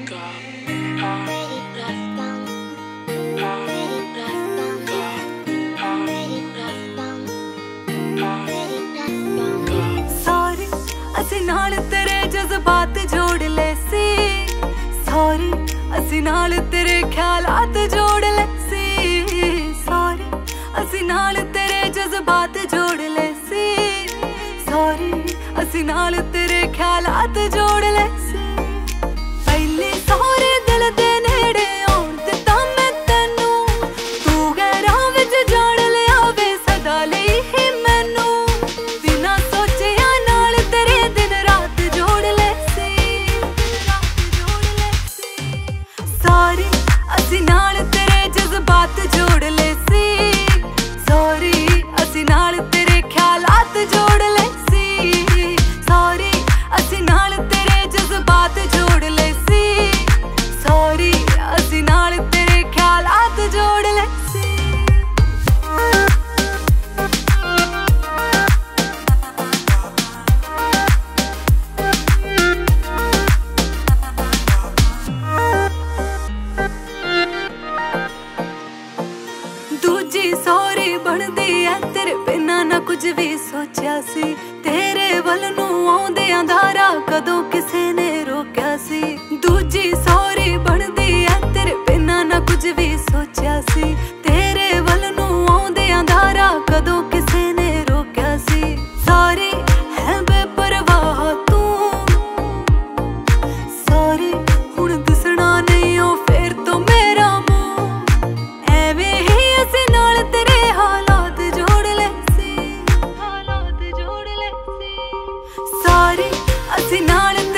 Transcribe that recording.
Sorry असी नाल तेरे जज्बात जोड़ ले सी। सॉरी असी नाल तेरे ख्यालात जोड़ ले सी। सॉरी असी नाल तेरे जज्बात जोड़ ले सी। सॉरी असी नाल तेरे ख्यालात जोड़ ले सी। पहले सॉरी दिल दे नेड़े आउण दित्ता मैं तैनू, तू गैरां विच जान लिया वे सदा लई ही मैनू। बिना सोचिया नाल तेरे दिन रात जोड़ ले सी। सॉरी असी नाल तेरे जज्बात जोड़ ले सी। सॉरी असी नाल तेरे ख्यालात जोड़ ले सी। सॉरी असी नाल तेरे जज्बात जोड़ ले सी। सॉरी असी नाल तेरे ख्यालात जोड़ ले सी। दूजी सॉरी बनदी है तेरे बिना ना कुछ भी सोचा सी। तेरे वल नू आउंदियां धारा कदों किसे ने रोक्या सी। दूजी सॉरी बनदी है तेरे बिना ना कुछ भी सोचा सी। तेरे वल नू आउंदियां धारा कदों किसे ने रोक्या सी। सॉरी है बेपरवाह तू, सॉरी हुण दिसना नहीं ओ फिर तो मेरा मुंह। एवें ही असी नाल तेरे हालात जोड़ ले सी। हालात जोड़ ले सी। सॉरी असी नाल